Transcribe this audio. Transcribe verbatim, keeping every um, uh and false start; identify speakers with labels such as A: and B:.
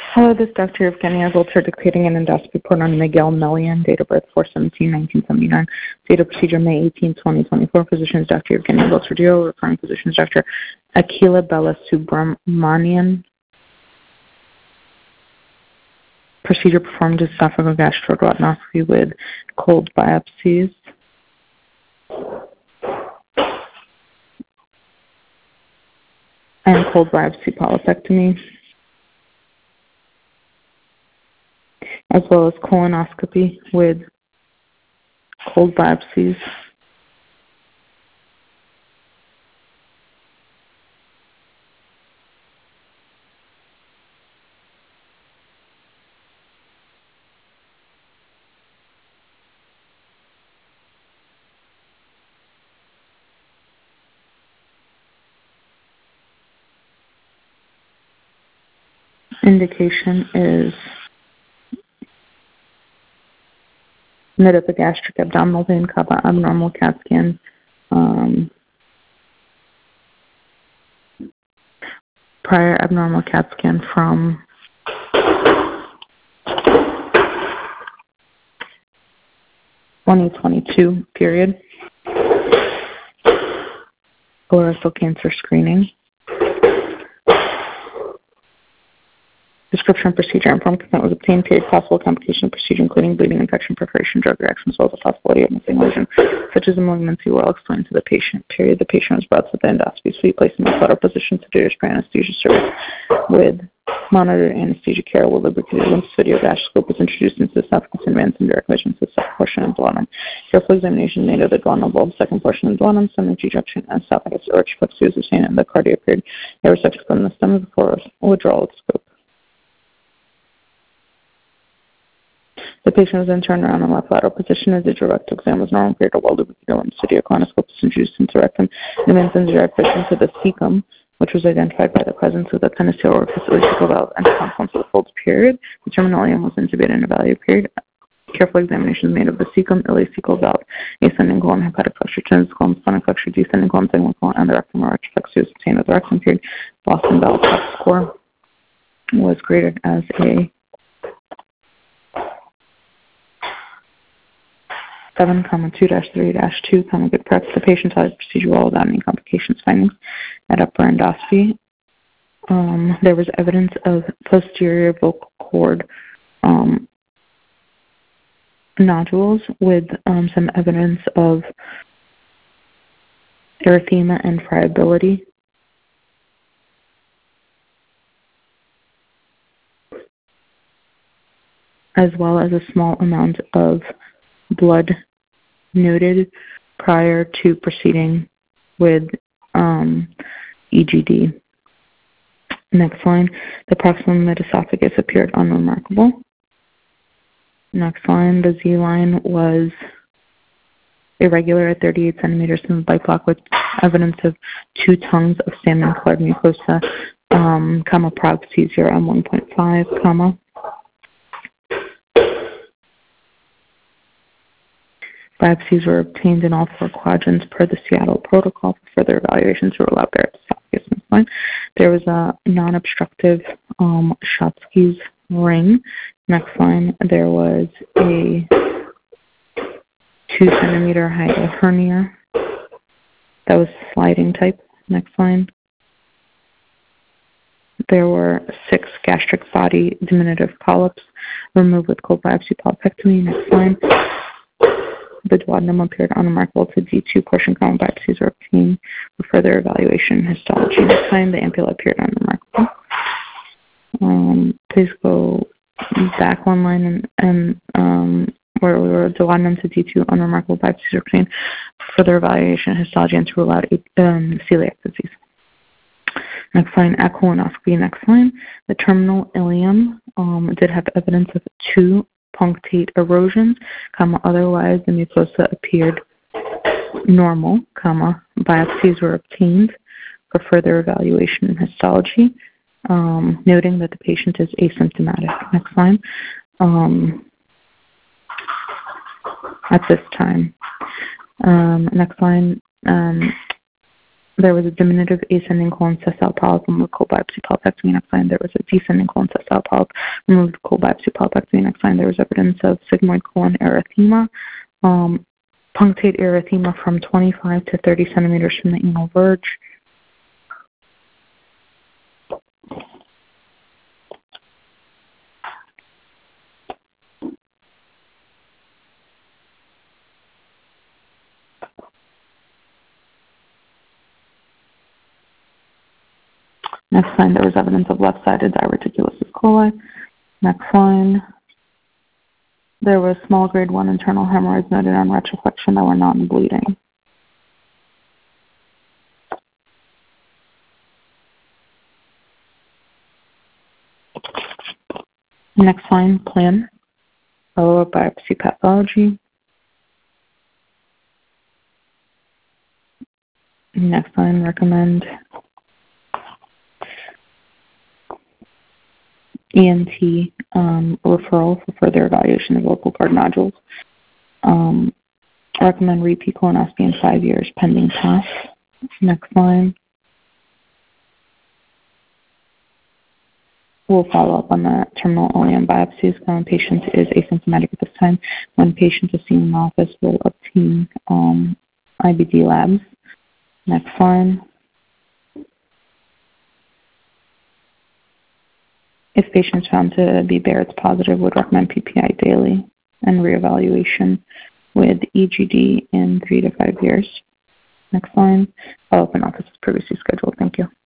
A: Hello, this is Doctor Evgenia Volter dictating an endoscopy report on Miguel Melian, date of birth four seventeen nineteen seventy-nine, date of procedure May eighteenth, twenty twenty-four. Physician is Doctor Evgenia Volter Dio, referring physician is Doctor Akila Balasubramanian. Procedure performed esophageal gastroduodenoscopy with cold biopsies. And cold biopsy polypectomy, as well as colonoscopy with cold biopsies. Indication is mid-epigastric abdominal vein, kappa abnormal CAT scan, um, prior abnormal CAT scan from twenty twenty-two period, colorectal cancer screening. Prescription procedure informed consent was obtained. Period. Possible complication of procedure, including bleeding, infection, perforation, drug reaction, as well as the possibility of missing lesion, such as a malignancy, well explained to the patient. Period. The patient was brought to the endoscopy suite, placed in the flutter position, sedated for anesthesia service with monitored anesthesia care. With lubricated lymph video gastroscope was introduced into the esophagus and advanced in direct vision to the second portion of the duodenum. Careful examination made of the duodenal bulb, second portion of the duodenum, stomach ejection, and esophagus arch plexus was obtained, and the cardia period. There was section from the stomach before withdrawal of the scope. The patient was then turned around in left lateral position. As the direct exam was normal, period, a well-lubricated lymphocytic colonoscope was introduced into rectum and advanced in direct vision to the cecum, which was identified by the presence of the penicillin orifice, ileocecal valve, and confluence of the folds, period. The terminal ileum was intubated and evaluated, period. Careful examination made of the cecum, ileocecal valve, ascending colon, hepatic flexure, tendon colon, splenic flexure, descending colon, segmental colon, and the rectum arch plexus was obtained with the rectum, period. Boston Bell top score was graded as a seven, two dash three dash two, good practice. The patient had procedure well without any complications findings at upper endoscopy. Um, there was evidence of posterior vocal cord um, nodules with um, some evidence of erythema and friability. As well as a small amount of blood noted prior to proceeding with um, E G D. Next line, the proximal mid-esophagus appeared unremarkable. Next line, the Z line was irregular at thirty-eight centimeters from the bite block with evidence of two tongues of salmon-colored mucosa, um, comma, prog C zero M one point five, comma. Biopsies were obtained in all four quadrants per the Seattle protocol for further evaluation to rule out Barrett's esophagus. Next line. There was a non-obstructive um, Schatzki's ring. Next line. There was a two centimeter hiatal hernia that was sliding type. Next line. There were six gastric body diminutive polyps removed with cold biopsy polypectomy. Next line. The duodenum appeared unremarkable to D two portion column biopsies were obtained for further evaluation histology. Next time, the ampulla appeared unremarkable. Um, please go back one line and, and um, where we were duodenum to D two unremarkable biopsies were obtained for further evaluation histology and to rule out um, celiac disease. Next line, at colonoscopy. Next line, the terminal ileum um, did have evidence of two punctate erosions, comma, otherwise the mucosa appeared normal, comma, biopsies were obtained for further evaluation and histology, um, noting that the patient is asymptomatic. Next line. Um, at this time. Um, next line. Um, There was a diminutive ascending colon sessile polyp, removed cold biopsy polypectomy. Next line, there was a descending colon sessile polyp, removed cold biopsy polypectomy. Next line, there was evidence of sigmoid colon erythema, um, punctate erythema from twenty-five to thirty centimeters from the anal verge. Next line, there was evidence of left-sided diverticulosis coli. Next line, there was small grade one internal hemorrhoids noted on retroflexion that were non-bleeding. Next line, plan, follow up biopsy pathology. Next line, recommend E N T um, referral for further evaluation of local guard nodules. Um, recommend repeat colonoscopy in five years pending pass. Next line. We'll follow up on the terminal ileum biopsies. When patient is asymptomatic at this time. When patient is seen in the office, we'll obtain um, I B D labs. Next line. If patient is found to be Barrett's positive, would recommend P P I daily and reevaluation with E G D in three to five years. Next line. Follow up in office as previously scheduled. Thank you.